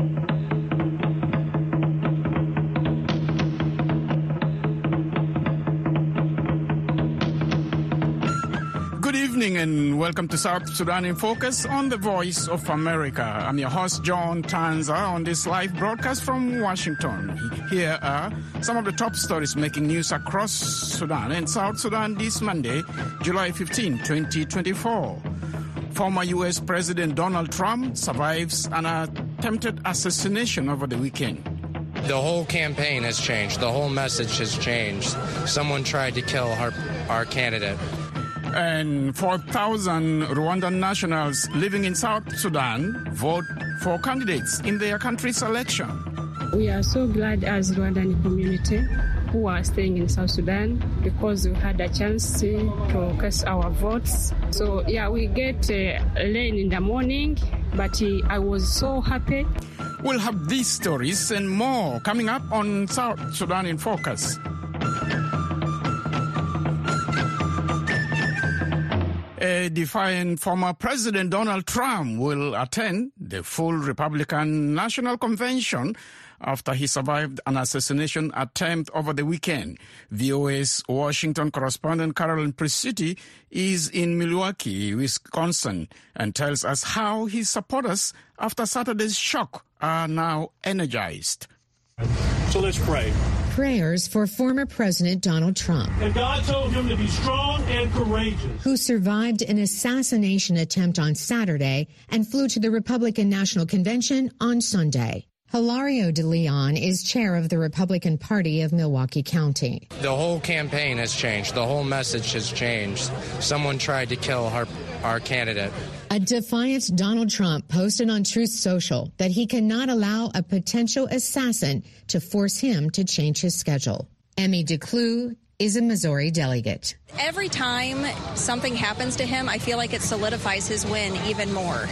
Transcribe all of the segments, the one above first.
Good evening and welcome to South Sudan in Focus on the Voice of America. I'm your host, John Tanza, on this live broadcast from Washington. Here are some of the top stories making news across Sudan and South Sudan this Monday, July 15, 2024. Former U.S. President Donald Trump survives an attempted assassination over the weekend. The whole campaign has changed. The whole message has changed. Someone tried to kill our candidate. And 4,000 Rwandan nationals living in South Sudan vote for candidates in their country's election. We are so glad as Rwandan community who are staying in South Sudan because we had a chance to cast our votes. So, we get late in the morning, but I was so happy. We'll have these stories and more coming up on South Sudan in Focus. A defiant former President Donald Trump will attend the full Republican National Convention after he survived an assassination attempt over the weekend. VOA's Washington correspondent Carolyn Presutti is in Milwaukee, Wisconsin, and tells us how his supporters, after Saturday's shock, are now energized. So let's pray. Prayers for former President Donald Trump. And God told him to be strong and courageous. Who survived an assassination attempt on Saturday and flew to the Republican National Convention on Sunday. Hilario de Leon is chair of the Republican Party of Milwaukee County. The whole campaign has changed. The whole message has changed. Someone tried to kill our candidate. A defiant Donald Trump posted on Truth Social that he cannot allow a potential assassin to force him to change his schedule. Emmy DeClue is a Missouri delegate. Every time something happens to him, I feel like it solidifies his win even more.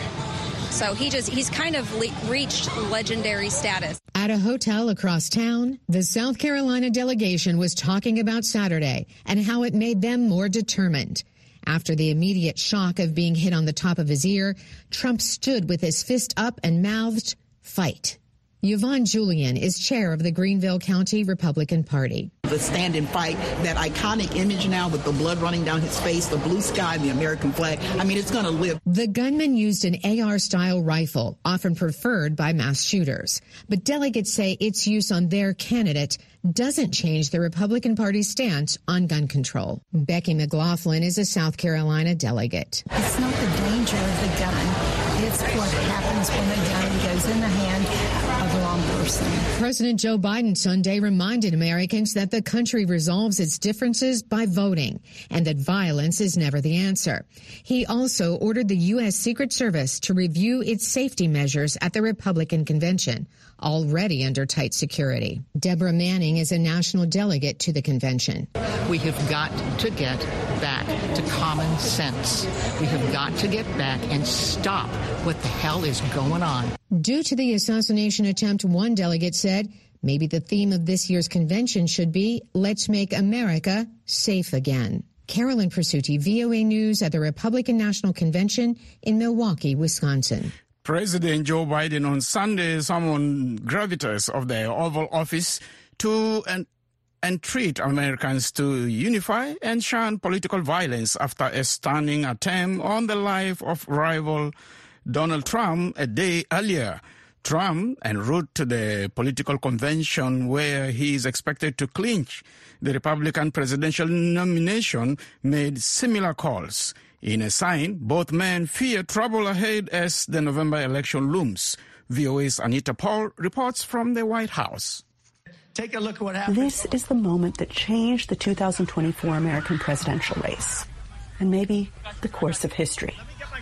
So he's kind of reached legendary status. At a hotel across town, the South Carolina delegation was talking about Saturday and how it made them more determined. After the immediate shock of being hit on the top of his ear, Trump stood with his fist up and mouthed, "Fight." Yvonne Julian is chair of the Greenville County Republican Party. The stand and fight, that iconic image now with the blood running down his face, the blue sky, and the American flag, I mean, it's going to live. The gunman used an AR-style rifle, often preferred by mass shooters. But delegates say its use on their candidate doesn't change the Republican Party's stance on gun control. Becky McLaughlin is a South Carolina delegate. It's not the danger of the gun. It's what happens when the gun goes in the hand of the wrong person. President Joe Biden Sunday reminded Americans that the country resolves its differences by voting and that violence is never the answer. He also ordered the U.S. Secret Service to review its safety measures at the Republican convention, already under tight security. Deborah Manning is a national delegate to the convention. We have got to get back to common sense. We have got to get back and stop what the hell is going on. Due to the assassination attempt, one delegate said maybe the theme of this year's convention should be, "Let's make America safe again." Carolyn Presutti, VOA News at the Republican National Convention in Milwaukee, Wisconsin. President Joe Biden on Sunday summoned gravitas of the Oval Office to entreat Americans to unify and shun political violence after a stunning attempt on the life of rival Donald Trump a day earlier. Trump, en route to the political convention where he is expected to clinch the Republican presidential nomination, made similar calls. In a sign, both men fear trouble ahead as the November election looms. VOA's Anita Paul reports from the White House. Take a look at what happened. This is the moment that changed the 2024 American presidential race, and maybe the course of history.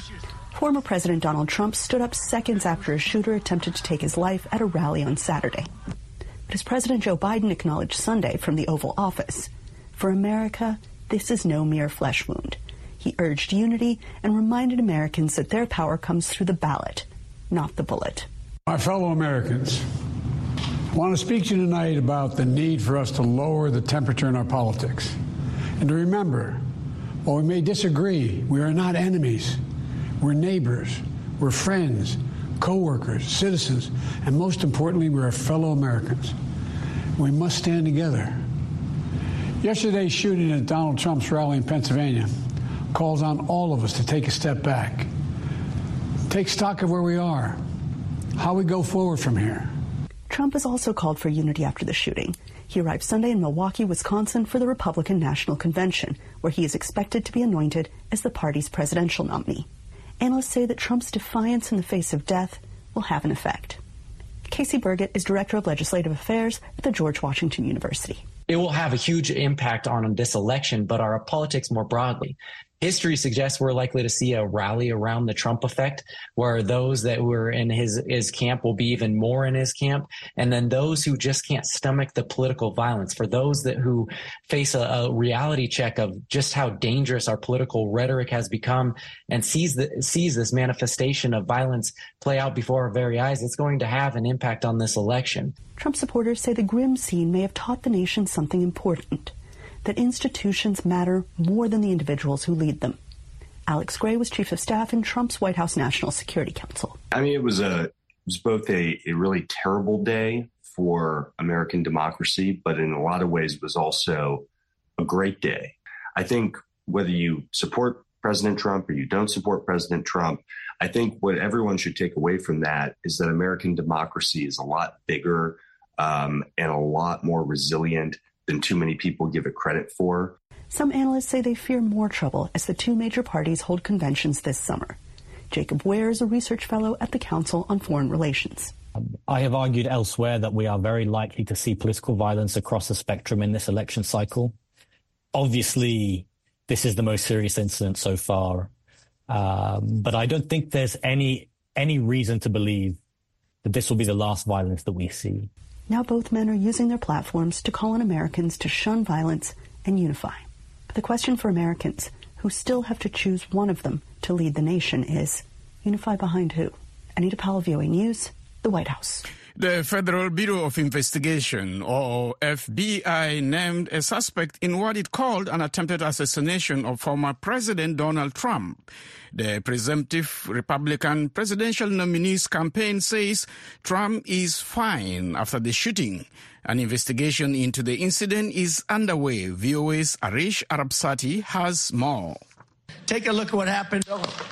Former President Donald Trump stood up seconds after a shooter attempted to take his life at a rally on Saturday. But as President Joe Biden acknowledged Sunday from the Oval Office, for America, this is no mere flesh wound. He urged unity and reminded Americans that their power comes through the ballot, not the bullet. My fellow Americans, I want to speak to you tonight about the need for us to lower the temperature in our politics. And to remember, while we may disagree, we are not enemies. We're neighbors. We're friends. co-workers, citizens, and most importantly, we're fellow Americans. We must stand together. Yesterday's shooting at Donald Trump's rally in Pennsylvania calls on all of us to take a step back, take stock of where we are, how we go forward from here. Trump has also called for unity after the shooting. He arrived Sunday in Milwaukee, Wisconsin for the Republican National Convention, where he is expected to be anointed as the party's presidential nominee. Analysts say that Trump's defiance in the face of death will have an effect. Casey Burgett is Director of Legislative Affairs at the George Washington University. It will have a huge impact on this election, but our politics more broadly. History suggests we're likely to see a rally around the Trump effect, where those that were in his camp will be even more in his camp. And then those who just can't stomach the political violence, for those who face a reality check of just how dangerous our political rhetoric has become and sees this manifestation of violence play out before our very eyes, it's going to have an impact on this election. Trump supporters say the grim scene may have taught the nation something important, that institutions matter more than the individuals who lead them. Alex Gray was chief of staff in Trump's White House National Security Council. I mean, it was both a really terrible day for American democracy, but in a lot of ways was also a great day. I think whether you support President Trump or you don't support President Trump, I think what everyone should take away from that is that American democracy is a lot bigger and a lot more resilient than too many people give it credit for. Some analysts say they fear more trouble as the two major parties hold conventions this summer. Jacob Ware is a research fellow at the Council on Foreign Relations. I have argued elsewhere that we are very likely to see political violence across the spectrum in this election cycle. Obviously, this is the most serious incident so far, but I don't think there's any reason to believe that this will be the last violence that we see. Now both men are using their platforms to call on Americans to shun violence and unify. But the question for Americans, who still have to choose one of them to lead the nation, is unify behind who? Anita Powell, VOA News, the White House. The Federal Bureau of Investigation, or FBI, named a suspect in what it called an attempted assassination of former President Donald Trump. The presumptive Republican presidential nominee's campaign says Trump is fine after the shooting. An investigation into the incident is underway. VOA's Arish Arabsati has more. Take a look at what happened.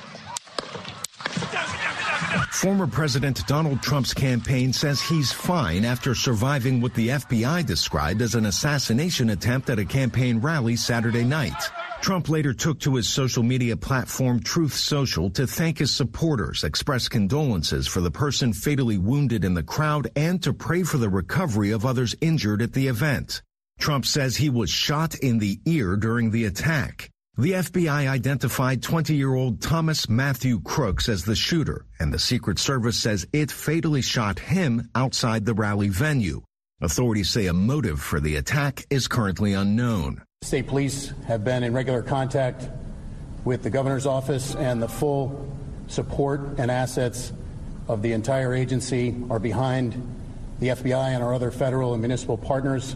Former President Donald Trump's campaign says he's fine after surviving what the FBI described as an assassination attempt at a campaign rally Saturday night. Trump later took to his social media platform Truth Social to thank his supporters, express condolences for the person fatally wounded in the crowd, and to pray for the recovery of others injured at the event. Trump says he was shot in the ear during the attack. The FBI identified 20-year-old Thomas Matthew Crooks as the shooter, and the Secret Service says it fatally shot him outside the rally venue. Authorities say a motive for the attack is currently unknown. State police have been in regular contact with the governor's office, and the full support and assets of the entire agency are behind the FBI and our other federal and municipal partners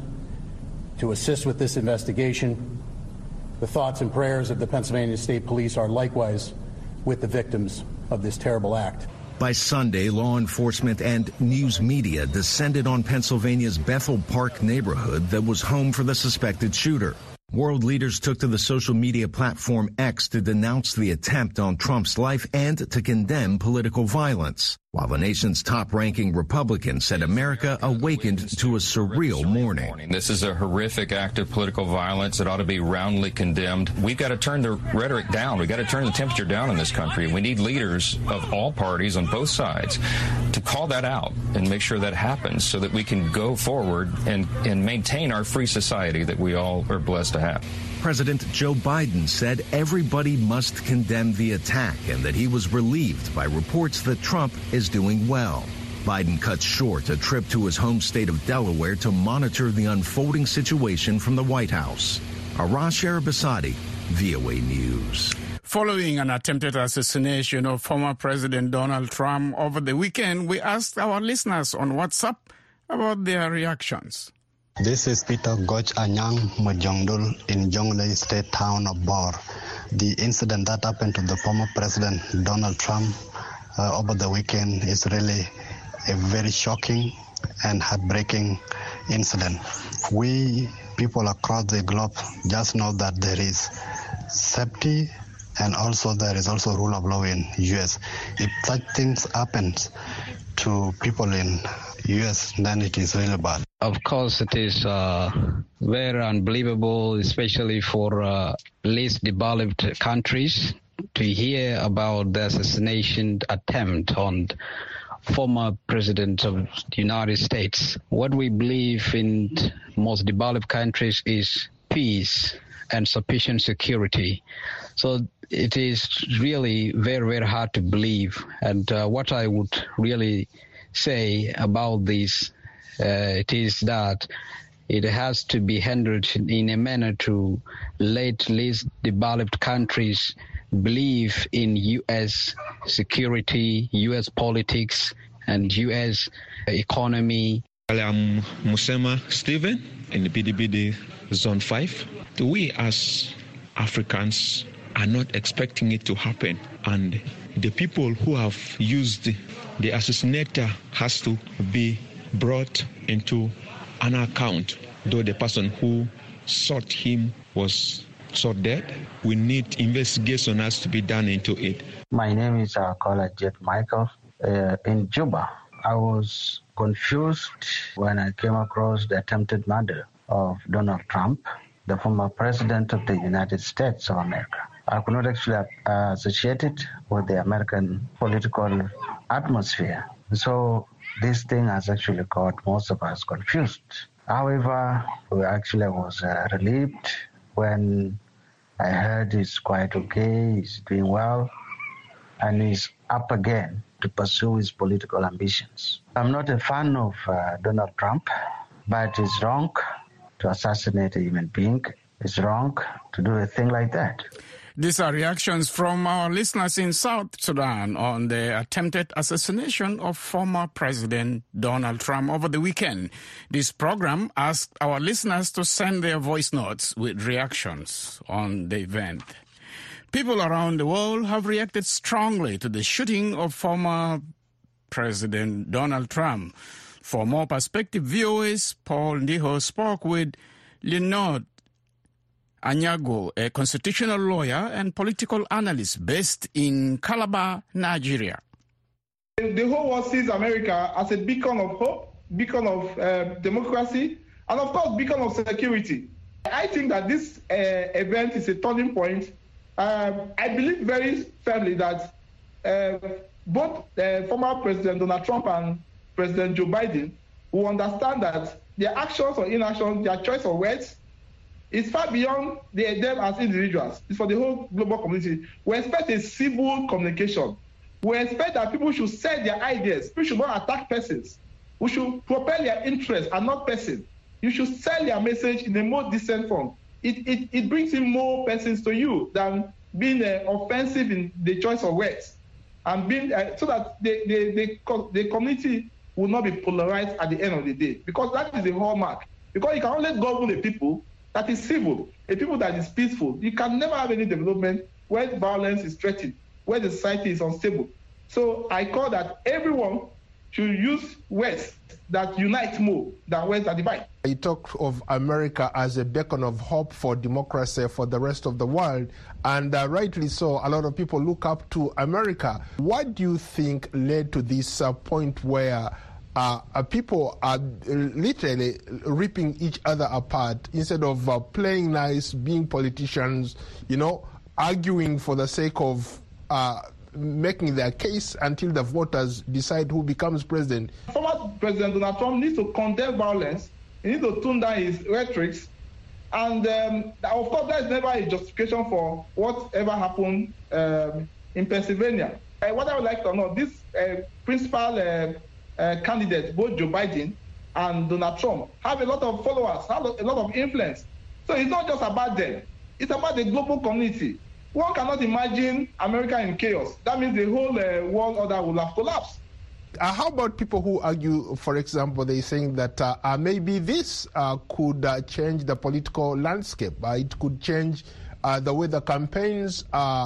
to assist with this investigation. The thoughts and prayers of the Pennsylvania State Police are likewise with the victims of this terrible act. By Sunday, law enforcement and news media descended on Pennsylvania's Bethel Park neighborhood that was home for the suspected shooter. World leaders took to the social media platform X to denounce the attempt on Trump's life and to condemn political violence, while the nation's top-ranking Republican said America awakened to a surreal morning. This is a horrific act of political violence that ought to be roundly condemned. We've got to turn the rhetoric down. We've got to turn the temperature down in this country. We need leaders of all parties on both sides to call that out and make sure that happens so that we can go forward and maintain our free society that we all are blessed to have. President Joe Biden said everybody must condemn the attack and that he was relieved by reports that Trump is doing well. Biden cut short a trip to his home state of Delaware to monitor the unfolding situation from the White House. Arash Arabasadi, VOA News. Following an attempted assassination of former President Donald Trump over the weekend, we asked our listeners on WhatsApp about their reactions. This is Peter Goch Anyang Mojongdul in Jonglei State town of Bor. The incident that happened to the former President Donald Trump over the weekend is really a very shocking and heartbreaking incident. We people across the globe just know that there is safety and also there is also rule of law in U.S. If such things happens to people in U.S., then it is really bad. Of course, it is very unbelievable, especially for least developed countries, to hear about the assassination attempt on former president of the United States. What we believe in most developed countries is peace and sufficient security. So it is really very, very hard to believe. And what I would really say about this, it is that it has to be handled in a manner to let least developed countries believe in U.S. security, U.S. politics, and U.S. economy. I'm Musema Stephen in the BDBD Zone 5. We as Africans are not expecting it to happen, and the people who have used the assassinator has to be brought into an account, though the person who shot him was shot dead. We need investigation has to be done into it. My name is Kola Jet Michael. In Juba, I was confused when I came across the attempted murder of Donald Trump, the former president of the United States of America. I could not actually associate it with the American political atmosphere. So this thing has actually got most of us confused. However, I was relieved when I heard he's quite okay, he's doing well, and he's up again to pursue his political ambitions. I'm not a fan of Donald Trump, but it's wrong to assassinate a human being. It's wrong to do a thing like that. These are reactions from our listeners in South Sudan on the attempted assassination of former President Donald Trump over the weekend. This program asked our listeners to send their voice notes with reactions on the event. People around the world have reacted strongly to the shooting of former President Donald Trump. For more perspective, VOA's Paul Ndiho spoke with Leonard Anyago, a constitutional lawyer and political analyst based in Calabar, Nigeria. The whole world sees America as a beacon of hope, beacon of democracy, and of course, beacon of security. I think that this event is a turning point. I believe very firmly that both former President Donald Trump and President Joe Biden will understand that their actions or inactions, their choice of words, is far beyond them as individuals. It's for the whole global community. We expect a civil communication. We expect that people should sell their ideas. People should not attack persons. We should propel their interests and not persons. You should sell their message in a more decent form. It brings in more persons to you than being offensive in the choice of words, and being so that the community will not be polarized at the end of the day, because that is the hallmark. Because you can only govern a people that is civil, a people that is peaceful. You can never have any development where violence is threatened, where the society is unstable. So I call that everyone should use words that unite more than words that divide. You talk of America as a beacon of hope for democracy for the rest of the world, and rightly so, a lot of people look up to America. What do you think led to this point where people are literally ripping each other apart instead of playing nice, being politicians, arguing for the sake of making their case until the voters decide who becomes president? Former President Donald Trump needs to condemn violence. He needs to tone down his rhetoric. And of course, there is never a justification for whatever happened in Pennsylvania. What I would like to know, this principal candidates, both Joe Biden and Donald Trump, have a lot of followers, have a lot of influence. So it's not just about them. It's about the global community. One cannot imagine America in chaos. That means the whole world order will have collapsed. How about people who argue, for example, they're saying that maybe this could change the political landscape. It could change the way the campaigns are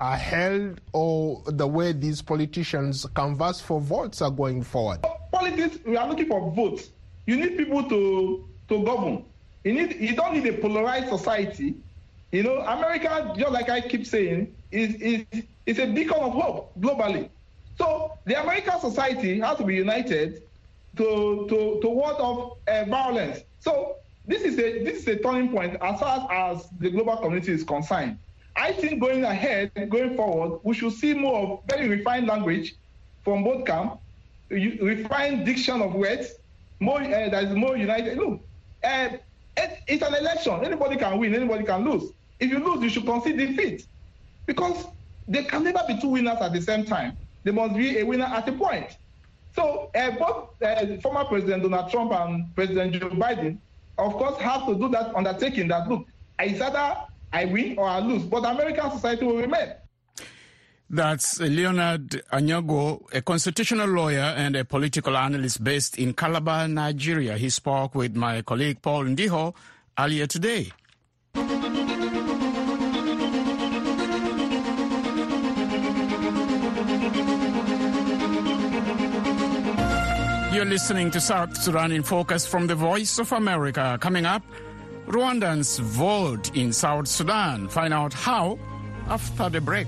are held or the way these politicians canvass for votes are going forward? Politics, we are looking for votes. You need people to govern. You don't need a polarized society. You know, America, just like I keep saying, is a beacon of hope globally. So the American society has to be united to ward off violence. So this is a turning point as far as the global community is concerned. I think going forward, we should see more of very refined language from both camps, refined diction of words, that is more united. Look, it's an election. Anybody can win, anybody can lose. If you lose, you should concede defeat. Because there can never be two winners at the same time. There must be a winner at a point. So both former President Donald Trump and President Joe Biden, of course, have to do that undertaking that, look, it's either I win or I lose, but American society will remain. That's Leonard Anyago, a constitutional lawyer and a political analyst based in Calabar, Nigeria. He spoke with my colleague Paul Ndiho earlier today. You're listening to South Sudan in Focus from the Voice of America. Coming up, Rwandans vote in South Sudan. Find out how after the break.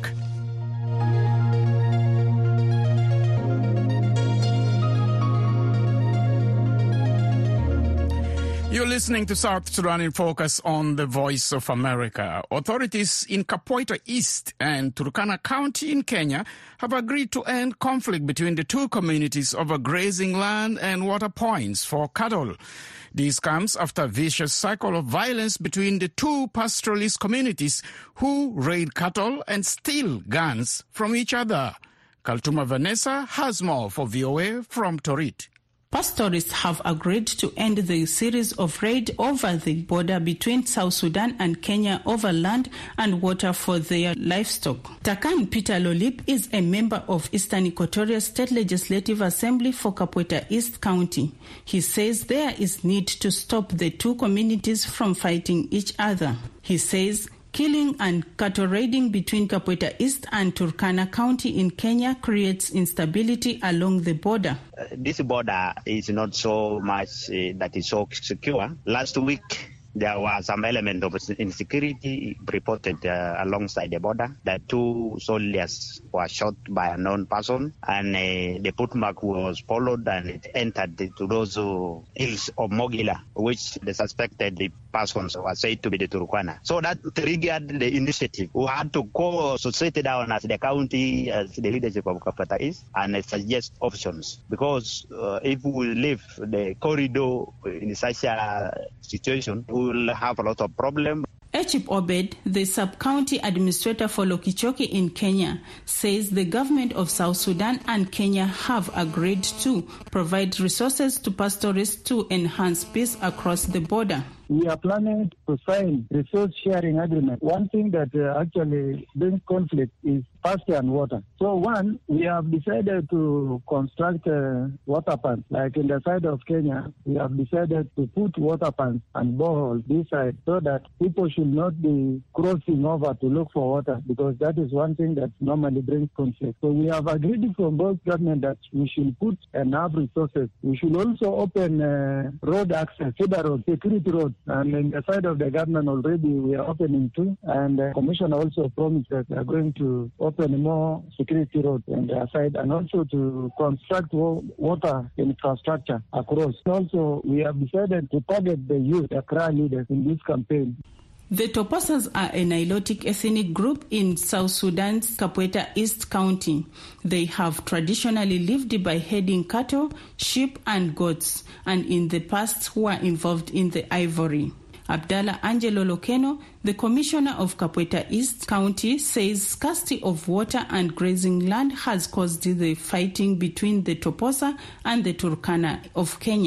You're listening to South Sudan in Focus on the Voice of America. Authorities in Kapoita East and Turkana County in Kenya have agreed to end conflict between the two communities over grazing land and water points for cattle. This comes after a vicious cycle of violence between the two pastoralist communities who raid cattle and steal guns from each other. Kaltuma Vanessa has more for VOA from Torit. Pastorists have agreed to end the series of raids over the border between South Sudan and Kenya over land and water for their livestock. Takan Peter Lolip is a member of Eastern Equatoria State Legislative Assembly for Kapoita East County. He says there is need to stop the two communities from fighting each other. He says killing and cattle raiding between Kapoita East and Turkana County in Kenya creates instability along the border. This border is not so much that is so secure. Last week, there was some element of insecurity reported alongside the border. That two soldiers were shot by a known person, and the footmark was followed and it entered to those hills of Mogila, which the suspected persons were said to be the Turkana. So that triggered the initiative. We had to go society down as the county, as the leadership of Kapoita East, and suggest options. Because if we leave the corridor in such a situation, we will have a lot of problems. Echip Obed, the sub-county administrator for Lokichoki in Kenya, says the government of South Sudan and Kenya have agreed to provide resources to pastoralists to enhance peace across the border. We are planning to sign resource sharing agreement. One thing that actually brings conflict is pasture and water. So one, we have decided to construct water pumps. Like in the side of Kenya, we have decided to put water pumps and boreholes this side so that people should not be crossing over to look for water, because that is one thing that normally brings conflict. So we have agreed from both government that we should put enough resources. We should also open road access, cedar road, security road. And in the side of the government already we are opening two, and the commissioner also promised that they are going to open more security roads on their side, and also to construct water infrastructure across. Also, we have decided to target the youth, the Accra leaders in this campaign. The Toposas are a Nilotic ethnic group in South Sudan's Kapoita East County. They have traditionally lived by herding cattle, sheep and goats, and in the past were involved in the ivory. Abdallah Angelo Lokeno, the commissioner of Kapoita East County, says scarcity of water and grazing land has caused the fighting between the Toposa and the Turkana of Kenya.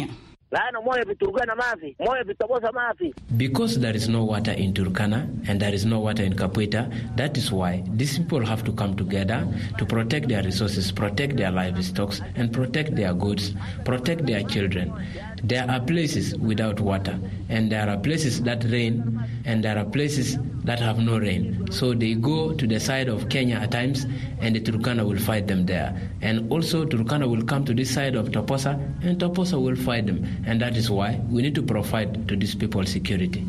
Because there is no water in Turkana and there is no water in Kapuita, that is why these people have to come together to protect their resources, protect their livestock, and protect their goods, protect their children. There are places without water, and there are places that rain, and there are places that have no rain. So they go to the side of Kenya at times, and the Turkana will fight them there. And also Turkana will come to this side of Toposa, and Toposa will fight them. And that is why we need to provide to these people security.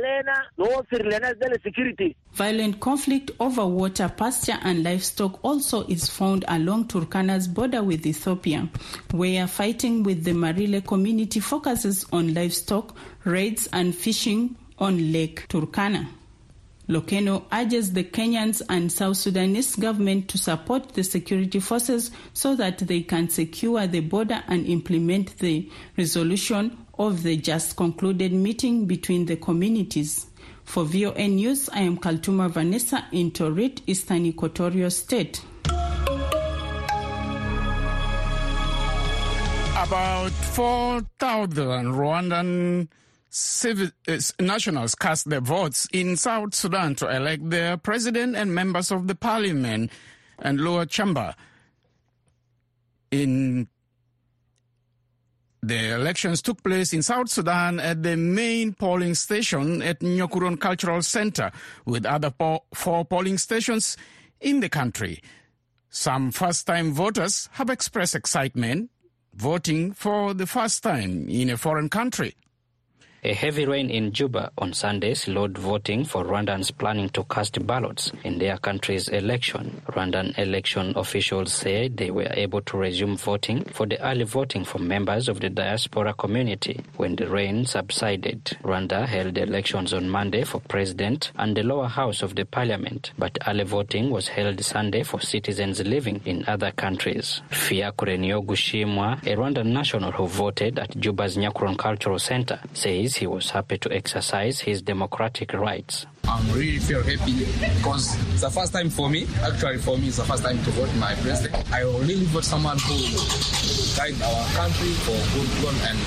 Violent conflict over water, pasture and livestock also is found along Turkana's border with Ethiopia, where fighting with the Marile community focuses on livestock, raids and fishing on Lake Turkana. Lokeno urges the Kenyans and South Sudanese government to support the security forces so that they can secure the border and implement the resolution of the just concluded meeting between the communities. For VOA News, I am Kaltuma Vanessa in Torit, Eastern Equatorial State. About 4,000 Rwandan nationals cast their votes in South Sudan to elect their president and members of the parliament and lower chamber. The elections took place in South Sudan at the main polling station at Nyokuron Cultural Center, with other 4 polling stations in the country. Some first-time voters have expressed excitement voting for the first time in a foreign country. A heavy rain in Juba on Sunday slowed voting for Rwandans planning to cast ballots in their country's election. Rwandan election officials say they were able to resume voting for the early voting for members of the diaspora community when the rain subsided. Rwanda held elections on Monday for president and the lower house of the parliament, but early voting was held Sunday for citizens living in other countries. Fiacre Nyogushimwa, a Rwandan national who voted at Juba's Nyakuron Cultural Center, says he was happy to exercise his democratic rights. I'm really feel happy because it's the first time for me. Actually, for me, it's the first time to vote my president. I will really vote someone who guide our country for good run and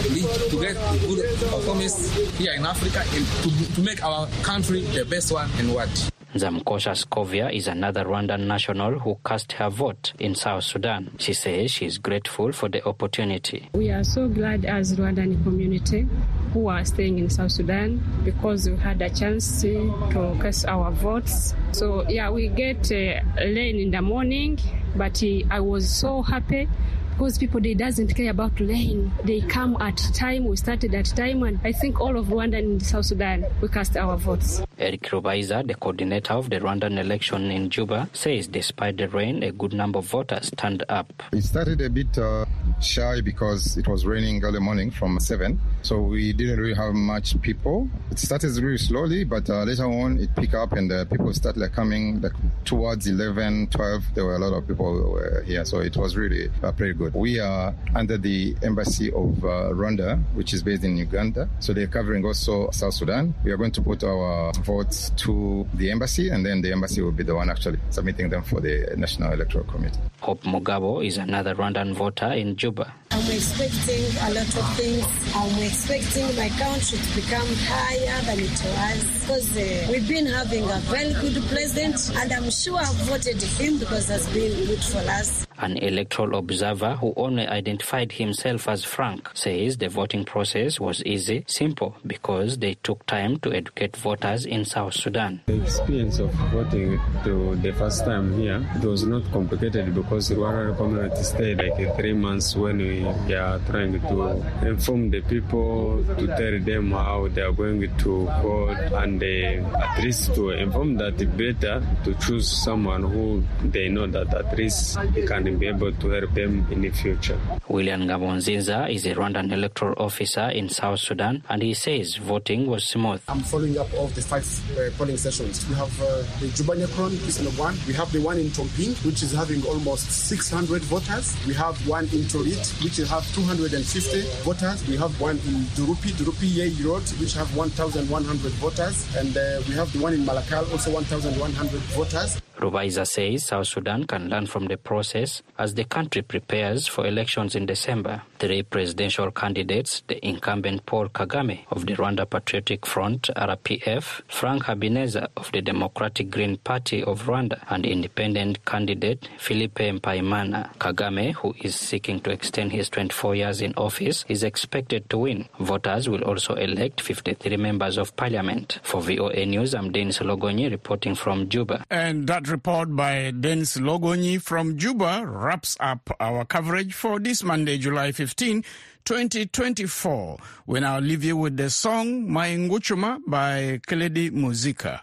to get good performance here in Africa and to make our country the best one in what. Zamkosha Skovia is another Rwandan national who cast her vote in South Sudan. She says she is grateful for the opportunity. We are so glad as Rwandan community who are staying in South Sudan because we had a chance to cast our votes. So yeah, we get rain in the morning, but I was so happy because people, they doesn't care about rain. They come at time, we started at time, and I think all of Rwanda and South Sudan, we cast our votes. Eric Rubaiza, the coordinator of the Rwandan election in Juba, says despite the rain, a good number of voters turned up. It started a bit shy because it was raining early morning from 7, so we didn't really have much people. It started really slowly, but later on it picked up and people started coming towards 11, 12. There were a lot of people here, so it was really pretty good. We are under the embassy of Rwanda, which is based in Uganda. So they're covering also South Sudan. We are going to put our votes to the embassy, and then the embassy will be the one actually submitting them for the National Electoral Committee. Hope Mugabo is another Rwandan voter in Juba. I'm expecting a lot of things. I'm expecting my country to become higher than it was because we've been having a very good president, and I'm sure I've voted him because that's been good for us. An electoral observer who only identified himself as Frank says the voting process was easy, simple, because they took time to educate voters in South Sudan. The experience of voting to the first time here, it was not complicated because the Rwanda community stayed 3 months when we are trying to inform the people, to tell them how they are going to vote, and at least to inform that better to choose someone who they know that at least can be able to help them in the future. William Gabonzinza is a Rwandan electoral officer in South Sudan, and he says voting was smooth. I'm following up all the 5 polling stations. We have the Juba Nyakuron, is number 1. We have the one in Tomping, which is having almost 600 voters. We have one in Torit, which will have 250 voters. We have one in Durupi Yei Road, which have 1,100 voters. And we have the one in Malakal, also 1,100 voters. Rubaiza says South Sudan can learn from the process years as the country prepares for elections in December. 3 presidential candidates, the incumbent Paul Kagame of the Rwanda Patriotic Front, RPF, Frank Habineza of the Democratic Green Party of Rwanda, and independent candidate Philippe Mpayimana. Kagame, who is seeking to extend his 24 years in office, is expected to win. Voters will also elect 53 members of parliament. For VOA News, I'm Denis Logonyi reporting from Juba. And that report by Denis Logonyi from Juba wraps up our coverage for this Monday, July 15, 2024. We now leave you with the song My Nguchuma by Keledi Muzika.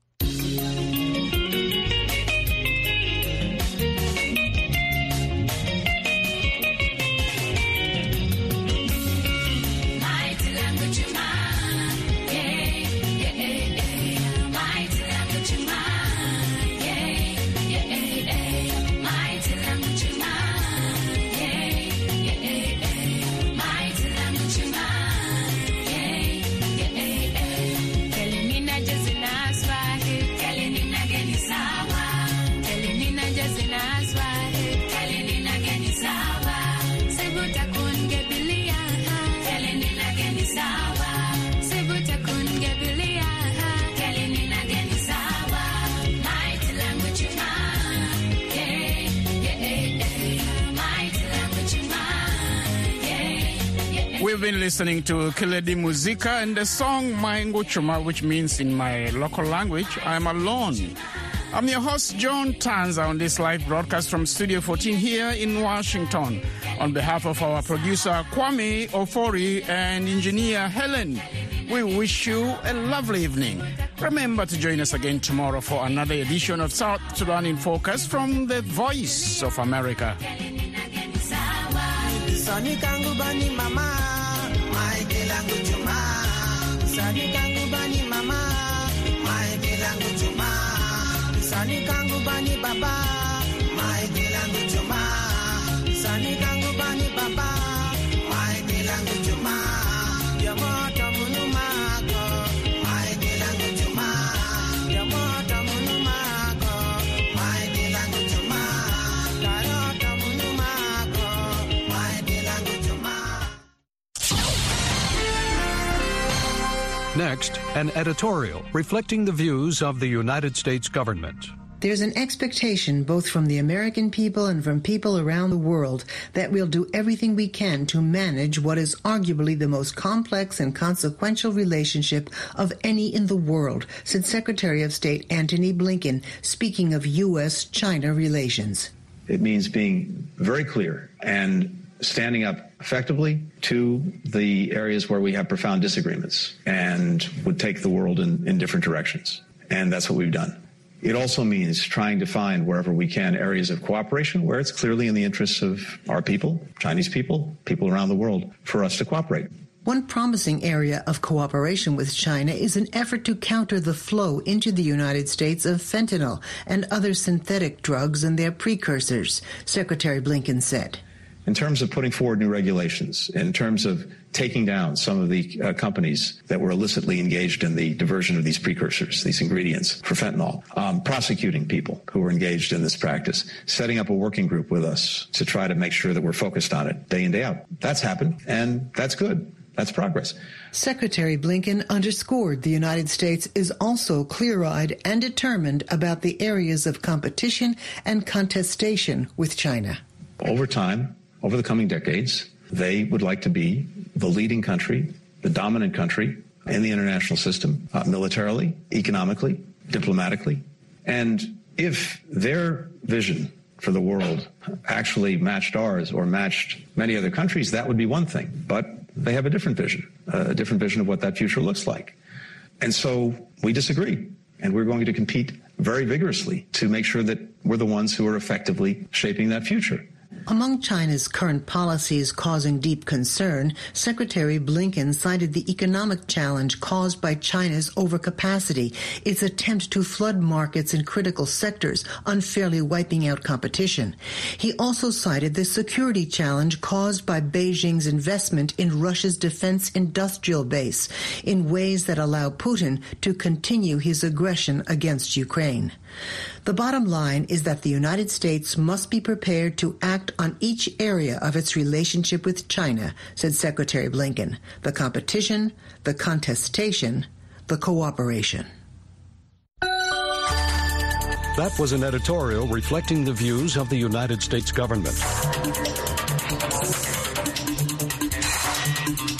We've been listening to Keledi Muzika and the song My Nguchuma, which means in my local language, I'm alone. I'm your host, John Tanza, on this live broadcast from Studio 14 here in Washington. On behalf of our producer, Kwame Ofori, and engineer Helen, we wish you a lovely evening. Remember to join us again tomorrow for another edition of South Sudan in Focus from the Voice of America. Sani kangu bani mama, mai bilangu chuma. Sani kangu bani mama, mai bilangu chuma. Sani kangu bani baba, mai bilangu chuma. Sani kangu bani baba, mai bilangu chuma. Yamoto munumako, mai bilangu chuma. Yamoto munumako, mai bilangu chuma. Karota munumako, mai bilangu chuma. Next, an editorial reflecting the views of the United States government. There's an expectation both from the American people and from people around the world that we'll do everything we can to manage what is arguably the most complex and consequential relationship of any in the world, said Secretary of State Antony Blinken, speaking of U.S.-China relations. It means being very clear and standing up effectively to the areas where we have profound disagreements and would take the world in different directions. And that's what we've done. It also means trying to find, wherever we can, areas of cooperation where it's clearly in the interests of our people, Chinese people, people around the world, for us to cooperate. One promising area of cooperation with China is an effort to counter the flow into the United States of fentanyl and other synthetic drugs and their precursors, Secretary Blinken said. In terms of putting forward new regulations, in terms of taking down some of the companies that were illicitly engaged in the diversion of these precursors, these ingredients for fentanyl, prosecuting people who were engaged in this practice, setting up a working group with us to try to make sure that we're focused on it day in, day out. That's happened, and that's good. That's progress. Secretary Blinken underscored the United States is also clear-eyed and determined about the areas of competition and contestation with China. Over time, over the coming decades, they would like to be the leading country, the dominant country in the international system, militarily, economically, diplomatically. And if their vision for the world actually matched ours or matched many other countries, that would be one thing. But they have a different vision of what that future looks like. And so we disagree. And we're going to compete very vigorously to make sure that we're the ones who are effectively shaping that future. Among China's current policies causing deep concern, Secretary Blinken cited the economic challenge caused by China's overcapacity, its attempt to flood markets in critical sectors, unfairly wiping out competition. He also cited the security challenge caused by Beijing's investment in Russia's defense industrial base in ways that allow Putin to continue his aggression against Ukraine. The bottom line is that the United States must be prepared to act on each area of its relationship with China, said Secretary Blinken. The competition, the contestation, the cooperation. That was an editorial reflecting the views of the United States government.